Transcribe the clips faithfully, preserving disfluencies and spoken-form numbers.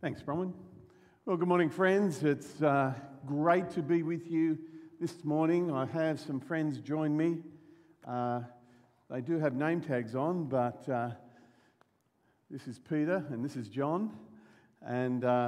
Thanks, Bronwyn. Well, good morning, friends. It's uh, great to be with you this morning. I have some friends join me. Uh, they do have name tags on, but uh, this is Peter and this is John, and uh,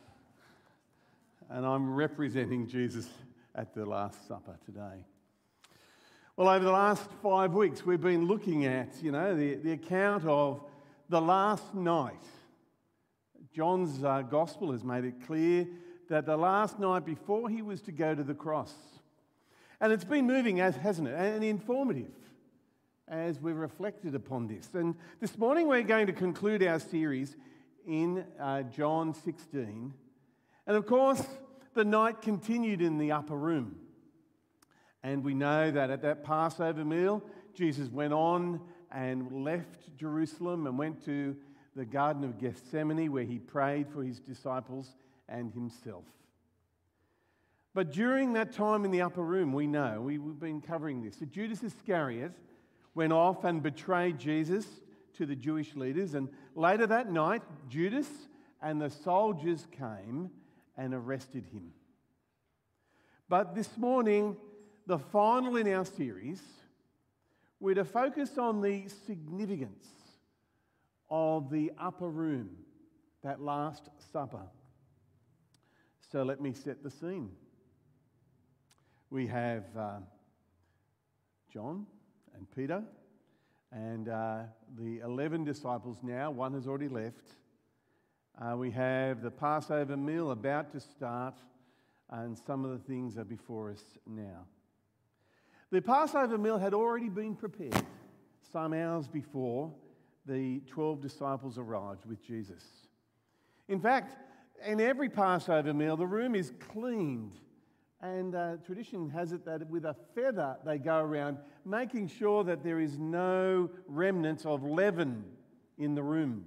and I'm representing Jesus at the Last Supper today. Well, over the last five weeks, we've been looking at, you know, the, the account of the last night. John's uh, gospel has made it clear that the last night before he was to go to the cross. And it's been moving, as hasn't it, and informative as we've reflected upon this. And this morning we're going to conclude our series in uh, John sixteen. And of course, the night continued in the upper room. And we know that at that Passover meal, Jesus went on and left Jerusalem and went to the Garden of Gethsemane, where he prayed for his disciples and himself. But during that time in the upper room, we know, we, we've been covering this, that Judas Iscariot went off and betrayed Jesus to the Jewish leaders, and later that night, Judas and the soldiers came and arrested him. But this morning, the final in our series, we're to focus on the significance of the upper room, that Last Supper. So let me set the scene. We have uh, John and Peter and uh, the eleven disciples now. One has already left. Uh, we have the Passover meal about to start, and some of the things are before us now. The Passover meal had already been prepared some hours before the twelve disciples arrived with Jesus. In fact, in every Passover meal, the room is cleaned, and uh, tradition has it that with a feather they go around, making sure that there is no remnants of leaven in the room.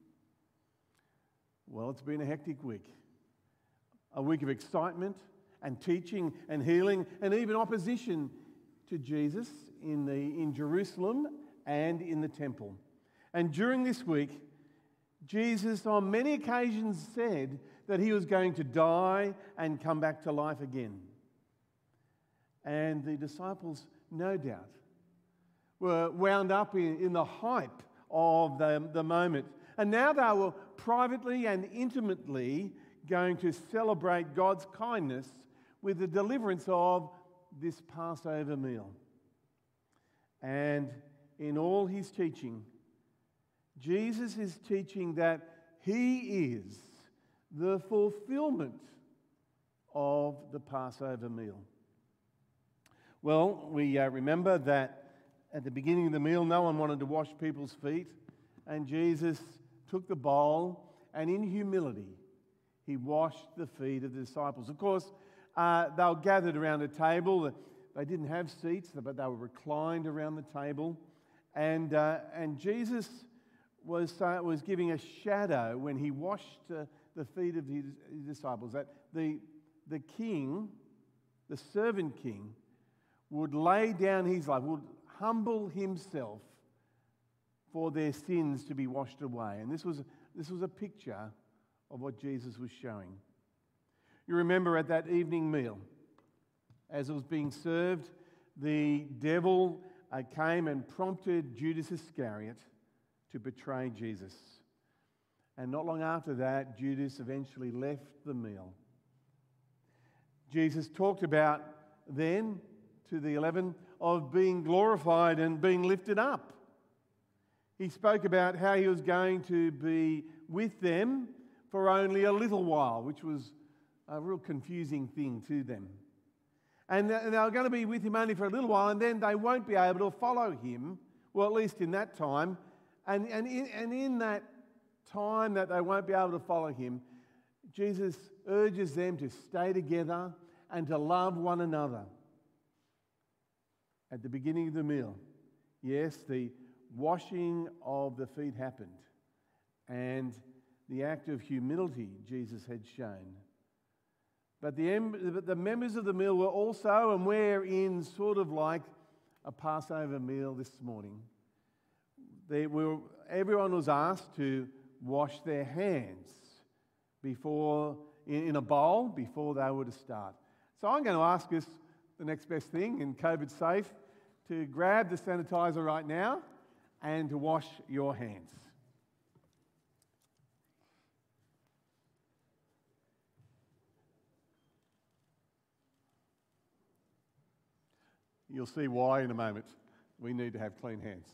Well, it's been a hectic week. A week of excitement and teaching and healing and even opposition to Jesus in, the, in Jerusalem and in the temple. And during this week, Jesus on many occasions said that he was going to die and come back to life again. And the disciples, no doubt, were wound up in, in the hype of the, the moment. And now they were privately and intimately going to celebrate God's kindness with the deliverance of this Passover meal. And in all his teaching, Jesus is teaching that he is the fulfillment of the Passover meal. Well, we uh, remember that at the beginning of the meal, no one wanted to wash people's feet, and Jesus took the bowl, and in humility, he washed the feet of the disciples. Of course, uh, they were gathered around a table. They didn't have seats, but they were reclined around the table, and uh, and Jesus was uh, was giving a shadow when he washed uh, the feet of his, his disciples, that the the king, the servant king, would lay down his life, would humble himself for their sins to be washed away. And this was this was a picture of what Jesus was showing. You remember at that evening meal, as it was being served, the devil uh, came and prompted Judas Iscariot to betray Jesus. And not long after that, Judas eventually left the meal. Jesus talked about then to the eleven of being glorified and being lifted up. He spoke about how he was going to be with them for only a little while, which was a real confusing thing to them. And they were going to be with him only for a little while, and then they won't be able to follow him, well, at least in that time. And, and, in, and in that time that they won't be able to follow him, Jesus urges them to stay together and to love one another. At the beginning of the meal, yes, the washing of the feet happened, and the act of humility Jesus had shown. But the, the members of the meal were also, and we're in sort of like a Passover meal this morning. They were, everyone was asked to wash their hands before in, in a bowl before they were to start. So I'm going to ask us the next best thing in COVID safe to grab the sanitizer right now and to wash your hands. You'll see why in a moment. We need to have clean hands.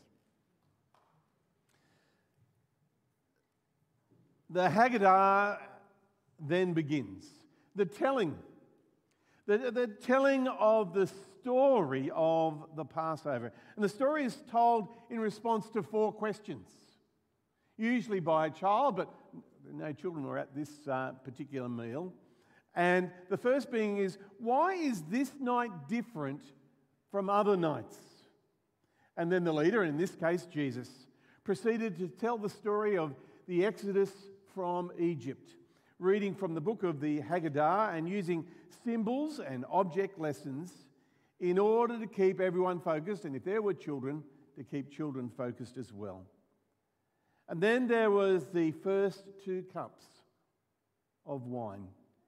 The Haggadah then begins. The telling. The, the telling of the story of the Passover. And the story is told in response to four questions. Usually by a child, but no children were at this uh, particular meal. And the first being is, why is this night different from other nights? And then the leader, in this case Jesus, proceeded to tell the story of the Exodus from Egypt, reading from the book of the Haggadah and using symbols and object lessons in order to keep everyone focused, and if there were children, to keep children focused as well. And then there was the first two cups of wine.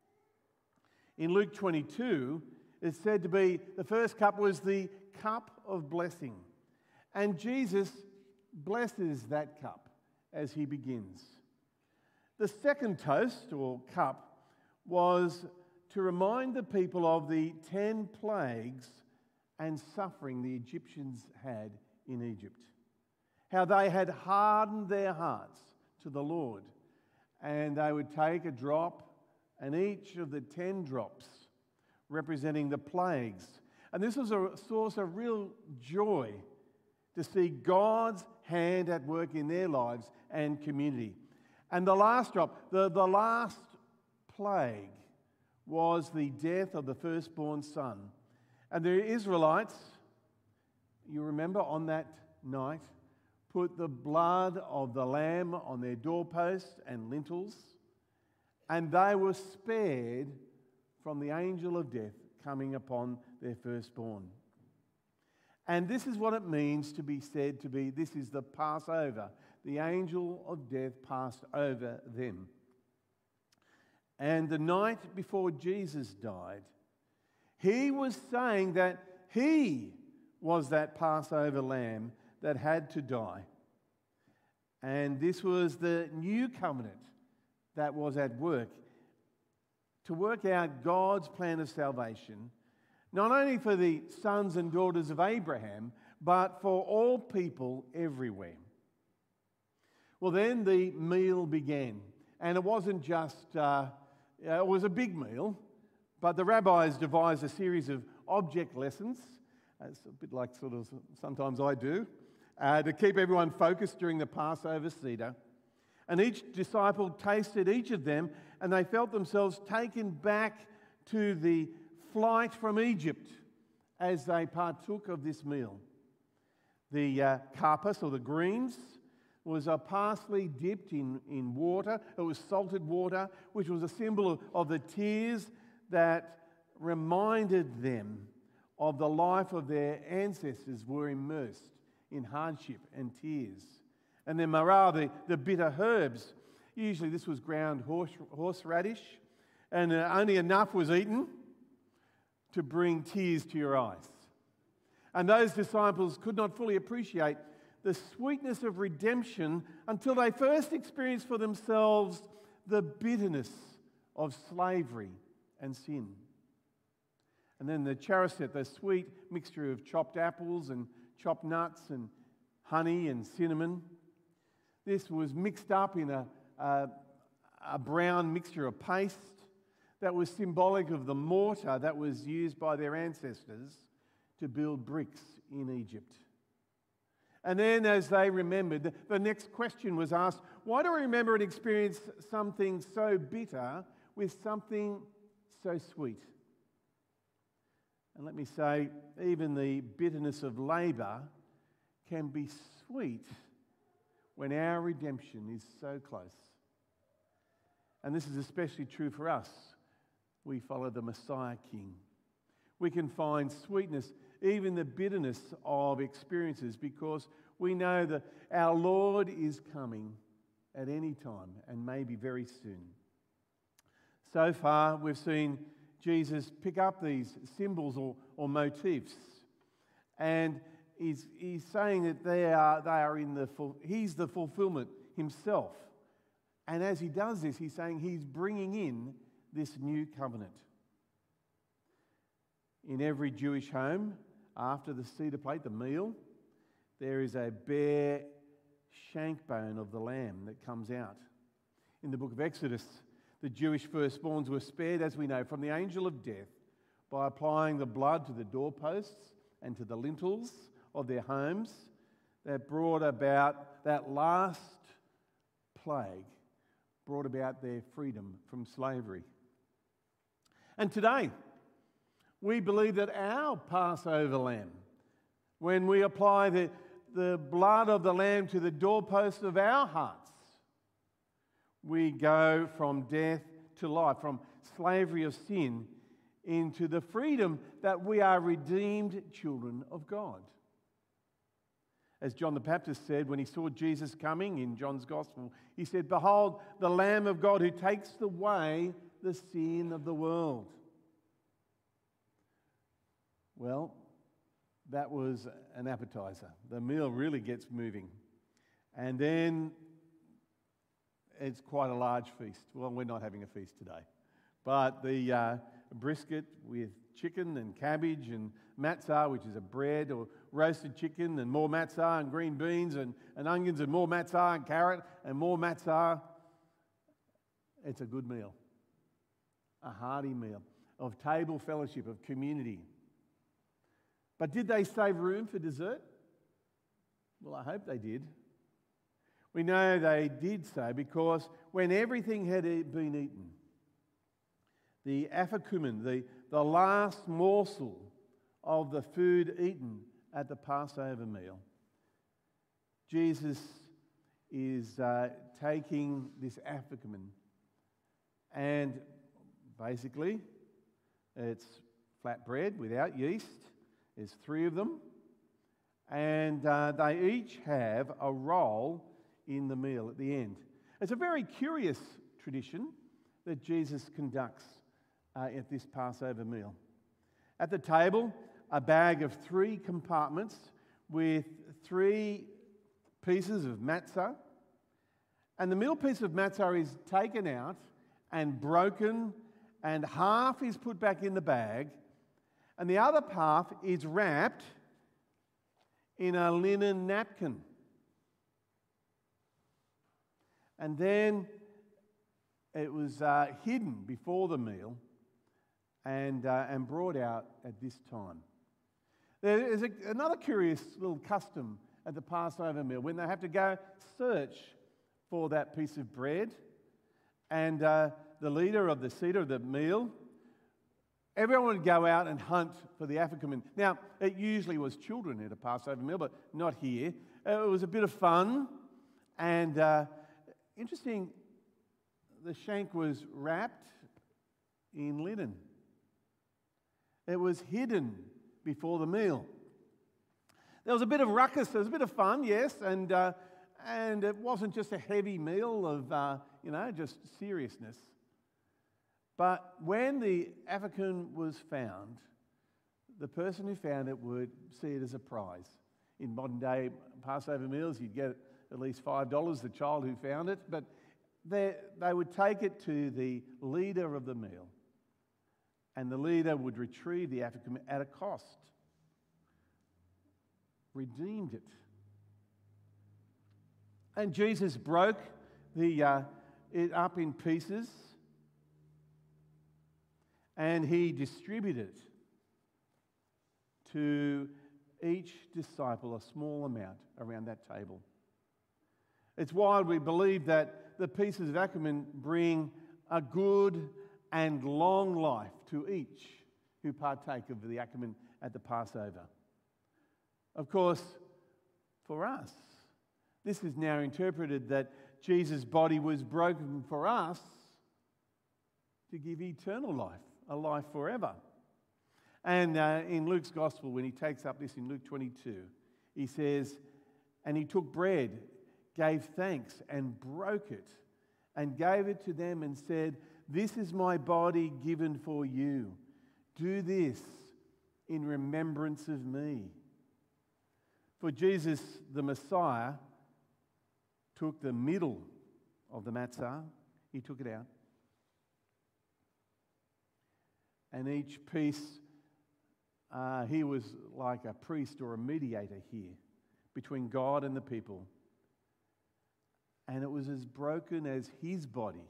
In Luke twenty-two, it's said to be the first cup was the cup of blessing. And Jesus blesses that cup as he begins. The second toast or cup was to remind the people of the ten plagues and suffering the Egyptians had in Egypt. How they had hardened their hearts to the Lord. And they would take a drop, and each of the ten drops representing the plagues. And this was a source of real joy to see God's hand at work in their lives and community. And the last drop, the, the last plague, was the death of the firstborn son. And the Israelites, you remember, on that night, put the blood of the lamb on their doorposts and lintels, and they were spared from the angel of death coming upon their firstborn. And this is what it means to be said to be, this is the Passover. The angel of death passed over them. And the night before Jesus died, he was saying that he was that Passover lamb that had to die. And this was the new covenant that was at work to work out God's plan of salvation, not only for the sons and daughters of Abraham, but for all people everywhere. Well, then the meal began. And it wasn't just, uh, it was a big meal, but the rabbis devised a series of object lessons. It's a bit like sort of sometimes I do, uh, to keep everyone focused during the Passover Seder. And each disciple tasted each of them, and they felt themselves taken back to the flight from Egypt as they partook of this meal. The uh, karpas, or the greens, was a parsley dipped in, in water. It was salted water, which was a symbol of, of the tears that reminded them of the life of their ancestors were immersed in hardship and tears. And then marah, the, the bitter herbs. Usually this was ground horse, horseradish, and uh, only enough was eaten to bring tears to your eyes. And those disciples could not fully appreciate the sweetness of redemption until they first experienced for themselves the bitterness of slavery and sin. And then the charoset, the sweet mixture of chopped apples and chopped nuts and honey and cinnamon. This was mixed up in a, a, a brown mixture of paste that was symbolic of the mortar that was used by their ancestors to build bricks in Egypt. And then as they remembered, the next question was asked, why do we remember and experience something so bitter with something so sweet? And let me say, even the bitterness of labour can be sweet when our redemption is so close. And this is especially true for us. We follow the Messiah King. We can find sweetness, even the bitterness of experiences, because we know that our Lord is coming at any time, and maybe very soon. So far, we've seen Jesus pick up these symbols or, or motifs, and he's, he's saying that they are, they are in the full, he's the fulfillment himself. And as he does this, he's saying he's bringing in this new covenant. In every Jewish home, after the Seder plate, the meal, there is a bare shank bone of the lamb that comes out. In the book of Exodus, the Jewish firstborns were spared, as we know, from the angel of death by applying the blood to the doorposts and to the lintels of their homes. That brought about, that last plague brought about their freedom from slavery. And today, we believe that our Passover lamb, when we apply the, the blood of the lamb to the doorposts of our hearts, we go from death to life, from slavery of sin into the freedom that we are redeemed children of God. As John the Baptist said when he saw Jesus coming in John's Gospel, he said, "Behold, the Lamb of God who takes away the sin of the world." Well, that was an appetizer. The meal really gets moving. And then it's quite a large feast. Well, we're not having a feast today. But the uh, brisket with chicken and cabbage and matzah, which is a bread, or roasted chicken and more matzah and green beans and, and onions and more matzah and carrot and more matzah. It's a good meal. A hearty meal of table fellowship, of community. But did they save room for dessert? Well, I hope they did. We know they did so because when everything had been eaten, the afikumen, the, the last morsel of the food eaten at the Passover meal, Jesus is uh, taking this afikumen, and basically it's flat bread without yeast. There's three of them, and uh, they each have a role in the meal at the end. It's a very curious tradition that Jesus conducts uh, at this Passover meal. At the table, a bag of three compartments with three pieces of matzah, and the middle piece of matzah is taken out and broken, and half is put back in the bag, and the other half is wrapped in a linen napkin. And then it was uh, hidden before the meal and, uh, and brought out at this time. There is a, another curious little custom at the Passover meal when they have to go search for that piece of bread. And uh, the leader of the Seder of the meal, everyone would go out and hunt for the afikumen. Now, it usually was children at a Passover meal, but not here. It was a bit of fun. And uh, interesting, the shank was wrapped in linen. It was hidden before the meal. There was a bit of ruckus. There was a bit of fun, yes, and uh, and it wasn't just a heavy meal of, uh, you know, just seriousness. But when the afikumen was found, the person who found it would see it as a prize. In modern day Passover meals, you'd get at least five dollars, the child who found it, but they, they would take it to the leader of the meal, and the leader would retrieve the afikumen at a cost, redeemed it. And Jesus broke the, uh, it up in pieces, and he distributed to each disciple a small amount around that table. It's why we believe that the pieces of afikumen bring a good and long life to each who partake of the afikumen at the Passover. Of course, for us, this is now interpreted that Jesus' body was broken for us to give eternal life, a life forever. And uh, in Luke's Gospel, when he takes up this in Luke twenty-two, he says, "And he took bread, gave thanks, and broke it, and gave it to them and said, "This is my body given for you. Do this in remembrance of me." For Jesus, the Messiah, took the middle of the matzah, he took it out, and each piece, uh, he was like a priest or a mediator here between God and the people. And it was as broken as his body,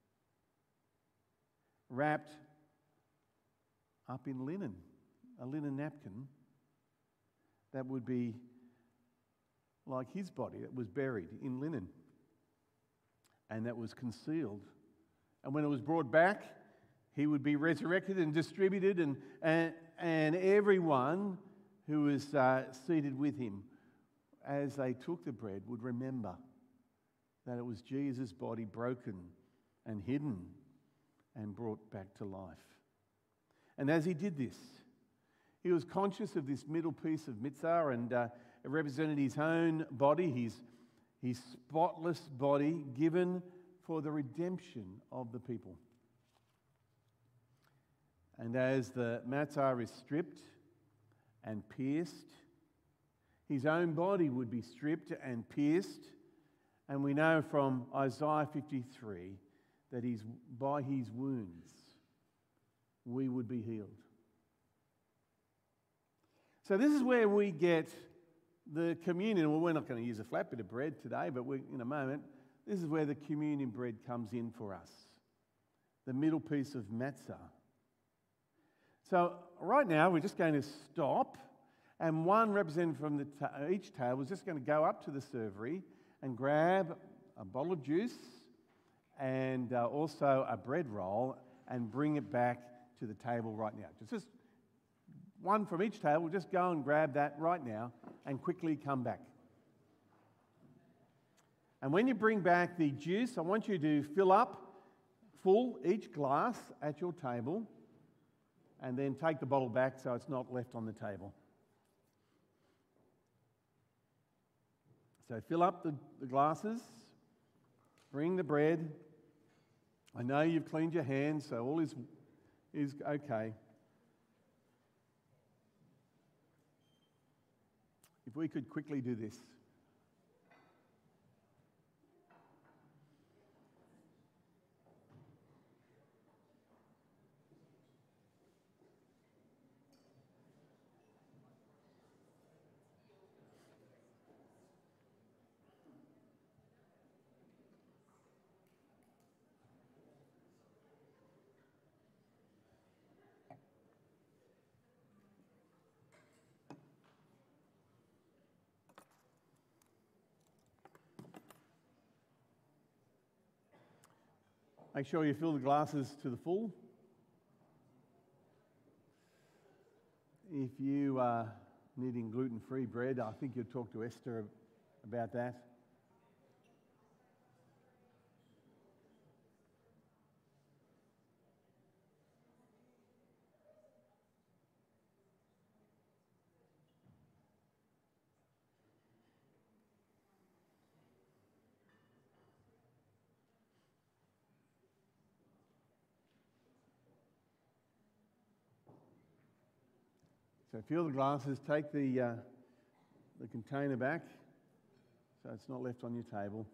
wrapped up in linen, a linen napkin that would be like his body, that was buried in linen and that was concealed. And when it was brought back, he would be resurrected and distributed, and, and, and everyone who was uh, seated with him as they took the bread would remember that it was Jesus' body broken and hidden and brought back to life. And as he did this, he was conscious of this middle piece of mitzvah, and uh, it represented his own body, his, his spotless body given for the redemption of the people. And as the matzah is stripped and pierced, his own body would be stripped and pierced. And we know from Isaiah fifty-three that he's, by his wounds we would be healed. So this is where we get the communion. Well, we're not going to use a flat bit of bread today, but we, in a moment, this is where the communion bread comes in for us. The middle piece of matzah. So right now we're just going to stop, and one representative from the ta- each table is just going to go up to the servery and grab a bottle of juice and uh, also a bread roll and bring it back to the table right now. Just, just one from each table, just go and grab that right now and quickly come back. And when you bring back the juice, I want you to fill up full each glass at your table and then take the bottle back so it's not left on the table. So fill up the, the glasses, bring the bread. I know you've cleaned your hands, so all is, is okay. If we could quickly do this. Make sure you fill the glasses to the full. If you are needing gluten-free bread, I think you'll talk to Esther about that. So fill the glasses, take the, uh, the container back so it's not left on your table.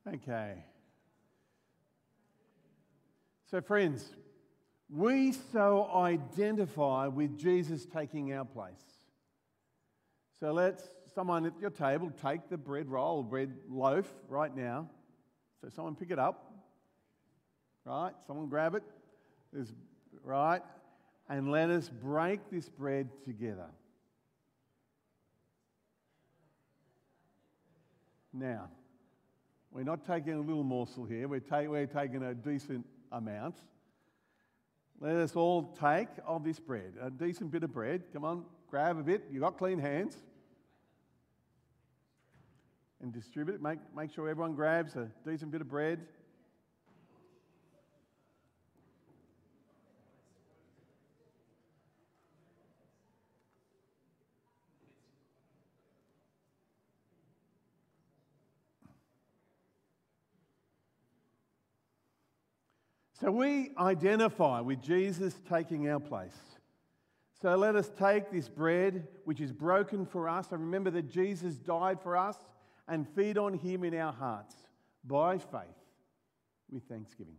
Okay. So, friends, we so identify with Jesus taking our place. So let's, someone at your table, take the bread roll, bread loaf right now. So someone pick it up. Right? Someone grab it. There's, right? And let us break this bread together. Now, we're not taking a little morsel here. We're, take, we're taking a decent amount. Let us all take of this bread, a decent bit of bread. Come on, grab a bit. You've got clean hands. And distribute it. Make, make sure everyone grabs a decent bit of bread. So we identify with Jesus taking our place. So let us take this bread, which is broken for us, and remember that Jesus died for us, and feed on him in our hearts by faith with thanksgiving.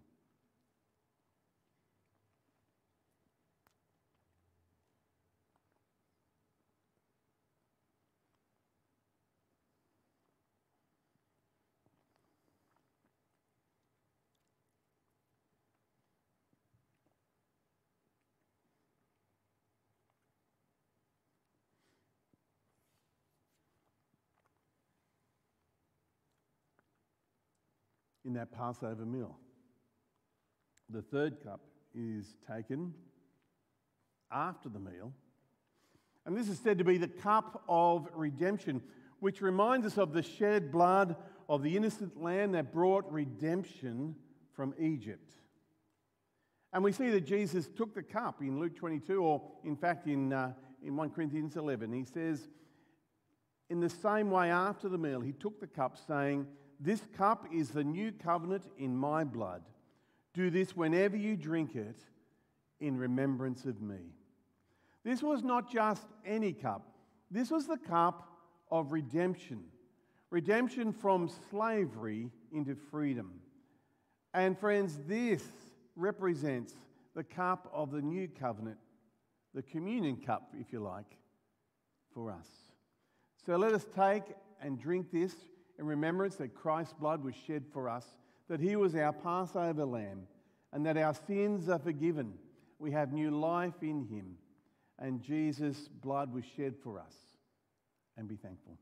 In that Passover meal, the third cup is taken after the meal, and this is said to be the cup of redemption, which reminds us of the shed blood of the innocent lamb that brought redemption from Egypt. And we see that Jesus took the cup in Luke twenty-two, or in fact in, uh, in First Corinthians eleven. He says, in the same way after the meal, he took the cup saying, "This cup is the new covenant in my blood. Do this whenever you drink it in remembrance of me." This was not just any cup. This was the cup of redemption. Redemption from slavery into freedom. And friends, this represents the cup of the new covenant, the communion cup, if you like, for us. So let us take and drink this in remembrance that Christ's blood was shed for us, that he was our Passover lamb, and that our sins are forgiven. We have new life in him, and Jesus' blood was shed for us. And be thankful.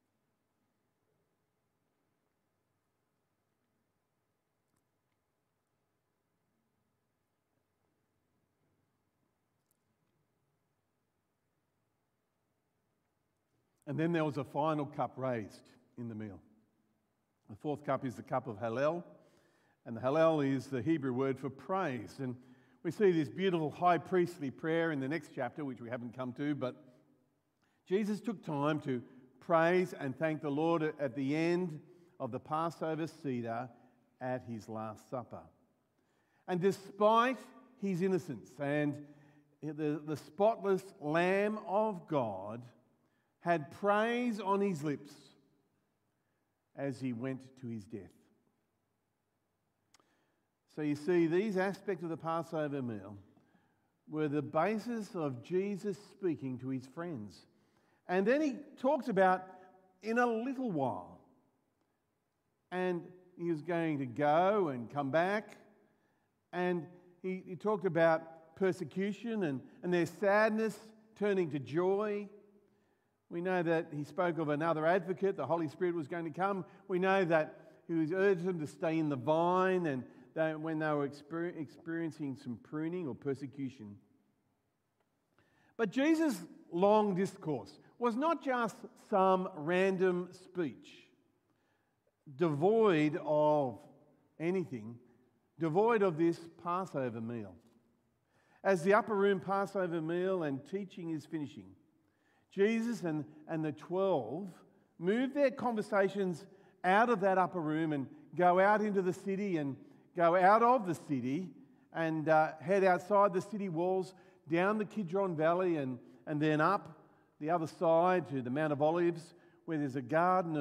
And then there was a final cup raised in the meal. The fourth cup is the cup of Hallel, and the Hallel is the Hebrew word for praise. And we see this beautiful high priestly prayer in the next chapter, which we haven't come to, but Jesus took time to praise and thank the Lord at the end of the Passover Seder at his Last Supper. And despite his innocence and the, the spotless Lamb of God had praise on his lips as he went to his death. So you see, these aspects of the Passover meal were the basis of Jesus speaking to his friends. And then he talks about in a little while. And he was going to go and come back. And he, he talked about persecution and, and their sadness turning to joy. We know that he spoke of another advocate, the Holy Spirit was going to come. We know that he was urged them to stay in the vine and that when they were exper- experiencing some pruning or persecution. But Jesus' long discourse was not just some random speech, devoid of anything, devoid of this Passover meal. As the upper room Passover meal and teaching is finishing, Jesus and, and the twelve move their conversations out of that upper room and go out into the city and go out of the city and uh, head outside the city walls, down the Kidron Valley and, and then up the other side to the Mount of Olives, where there's a garden of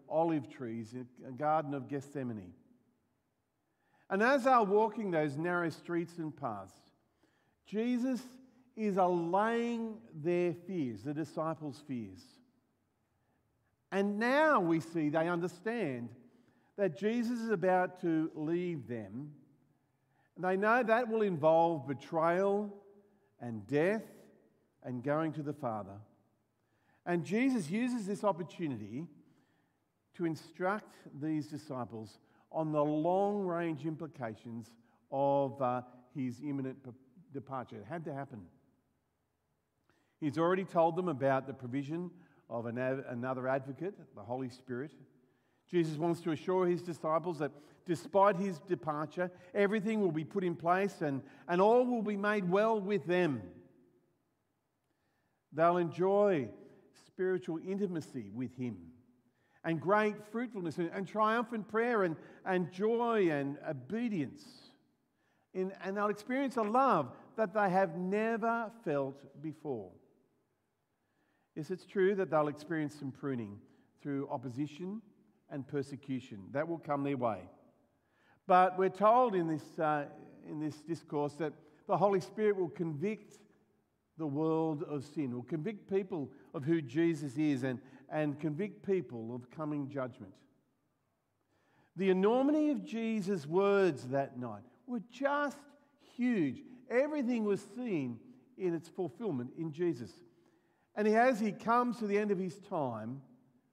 olive trees in a garden of Gethsemane. And as they're walking those narrow streets and paths, Jesus is allaying their fears, the disciples' fears. And now we see they understand that Jesus is about to leave them. They know that will involve betrayal and death and going to the Father. And Jesus uses this opportunity to instruct these disciples on the long-range implications of uh, his imminent p- departure. It had to happen. He's already told them about the provision of an ad- another advocate, the Holy Spirit. Jesus wants to assure his disciples that despite his departure, everything will be put in place and, and all will be made well with them. They'll enjoy spiritual intimacy with him and great fruitfulness and, and triumphant prayer and, and joy and obedience. In, and they'll experience a love that they have never felt before. Yes, it's true that they'll experience some pruning through opposition and persecution. That will come their way. But we're told in this, uh, in this discourse that the Holy Spirit will convict the world of sin, will convict people of who Jesus is and, and convict people of coming judgment. The enormity of Jesus' words that night were just huge. Everything was seen in its fulfillment in Jesus. And as he comes to the end of his time,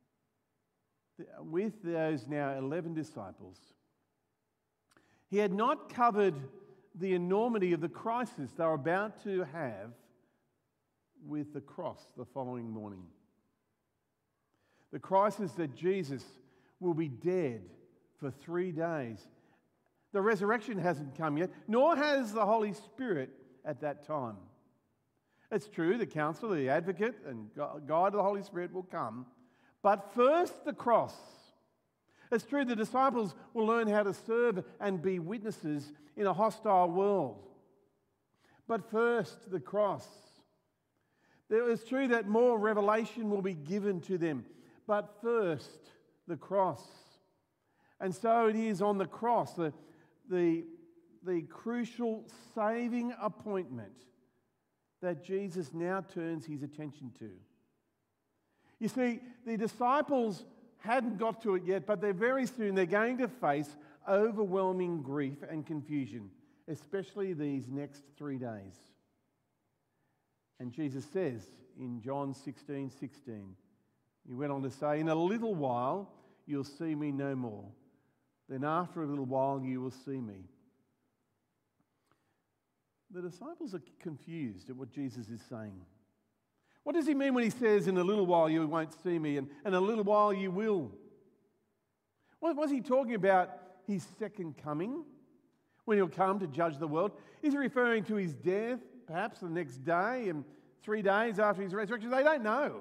with those now eleven disciples, he had not covered the enormity of the crisis they were about to have with the cross the following morning. The crisis that Jesus will be dead for three days. The resurrection hasn't come yet, nor has the Holy Spirit at that time. It's true, the Counselor, the Advocate, and Guide of the Holy Spirit will come. But first, the cross. It's true, the disciples will learn how to serve and be witnesses in a hostile world. But first, the cross. It's true that more revelation will be given to them. But first, the cross. And so it is on the cross, the, the, the crucial saving appointment that Jesus now turns his attention to. You see, the disciples hadn't got to it yet, but they're very soon they're going to face overwhelming grief and confusion, especially these next three days. And Jesus says in John sixteen sixteen, he went on to say, "In a little while you'll see me no more. Then after a little while you will see me." The disciples are confused at what Jesus is saying. What does he mean when he says, "In a little while you won't see me, and in a little while you will"? What was he talking about? His second coming, when he'll come to judge the world? Is he referring to his death, perhaps the next day, and three days after his resurrection? They don't know.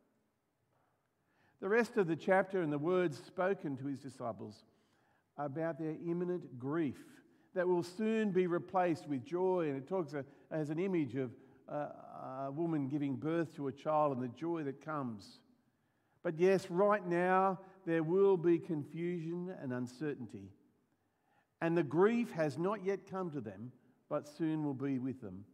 The rest of the chapter and the words spoken to his disciples are about their imminent grief that will soon be replaced with joy. And it talks as an image of uh, a woman giving birth to a child and the joy that comes. But yes, right now there will be confusion and uncertainty. And the grief has not yet come to them, but soon will be with them.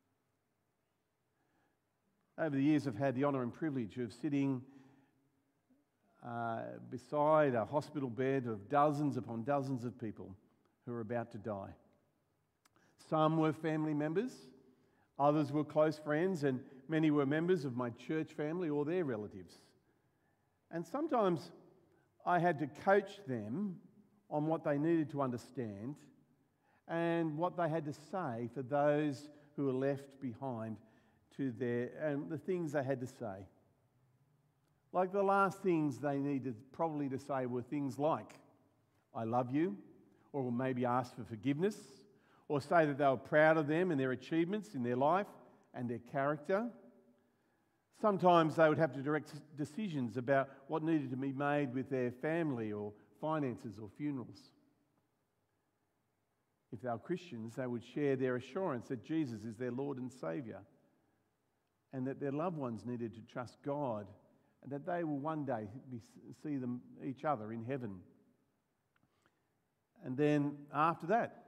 Over the years, I've had the honour and privilege of sitting uh, beside a hospital bed of dozens upon dozens of people who are about to die. Some were family members, others were close friends, and many were members of my church family or their relatives. And sometimes I had to coach them on what they needed to understand and what they had to say for those who were left behind to their, and the things they had to say. Like the last things they needed probably to say were things like, "I love you," or maybe ask for forgiveness, or say that they were proud of them and their achievements in their life and their character. Sometimes they would have to direct decisions about what needed to be made with their family or finances or funerals. If they were Christians, they would share their assurance that Jesus is their Lord and Saviour, and that their loved ones needed to trust God and that they will one day be, see them each other in heaven. And then after that,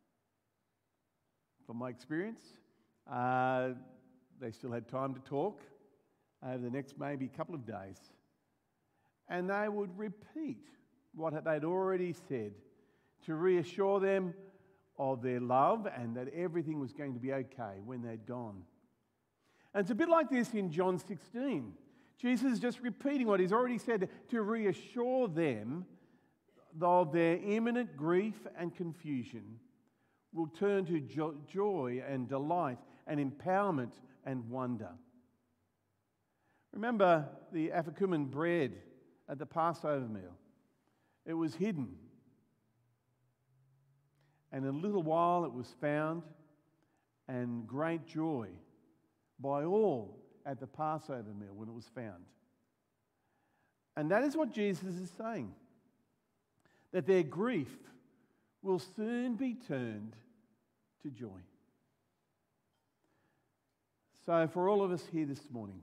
from my experience, uh, they still had time to talk over the next maybe couple of days. And they would repeat what they'd already said to reassure them of their love and that everything was going to be okay when they'd gone. And it's a bit like this in John sixteen. Jesus is just repeating what he's already said to reassure them of their imminent grief and confusion will turn to jo- joy and delight and empowerment and wonder. Remember the Afikuman bread at the Passover meal? It was hidden. And in a little while it was found, and great joy by all at the Passover meal when it was found. And that is what Jesus is saying, that their grief will soon be turned to joy. So for all of us here this morning,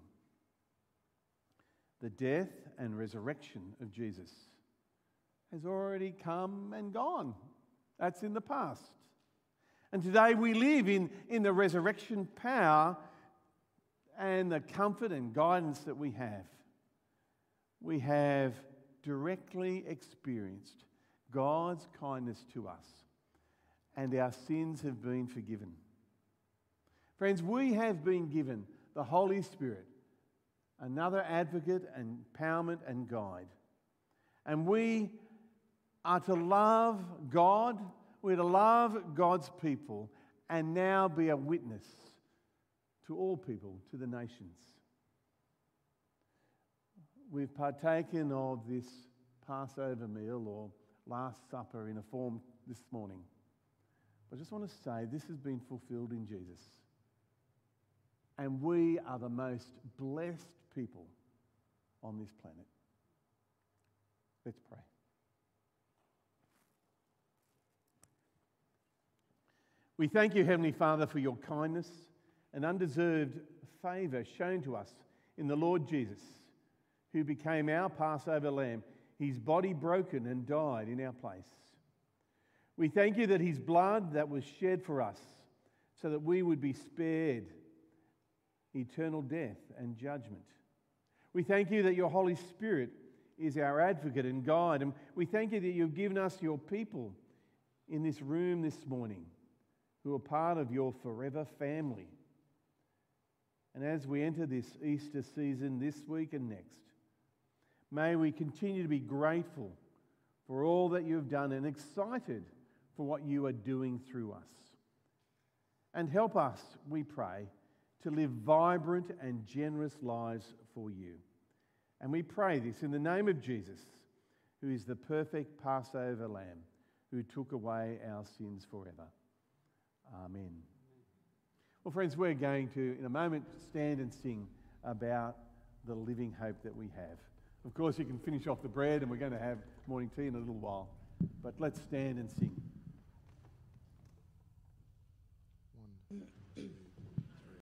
the death and resurrection of Jesus has already come and gone. That's in the past. And today we live in, in the resurrection power and the comfort and guidance that we have. We have directly experienced God's kindness to us, and our sins have been forgiven. Friends, we have been given the Holy Spirit, another advocate and empowerment and guide. And we are to love God, we're to love God's people, and now be a witness to all people, to the nations. We've partaken of this Passover meal or Last Supper in a form this morning. I just want to say this has been fulfilled in Jesus. And we are the most blessed people on this planet. Let's pray. We thank you, Heavenly Father, for your kindness and undeserved favour shown to us in the Lord Jesus, who became our Passover lamb, his body broken and died in our place. We thank you that his blood that was shed for us so that we would be spared eternal death and judgment. We thank you that your Holy Spirit is our advocate and guide, and we thank you that you've given us your people in this room this morning who are part of your forever family. And as we enter this Easter season this week and next, may we continue to be grateful for all that you've done and excited for what you are doing through us. And help us, we pray, to live vibrant and generous lives for you. And we pray this in the name of Jesus, who is the perfect Passover lamb, who took away our sins forever. Amen. Well, friends, we're going to, in a moment, stand and sing about the living hope that we have. Of course, you can finish off the bread, and we're going to have morning tea in a little while. But let's stand and sing.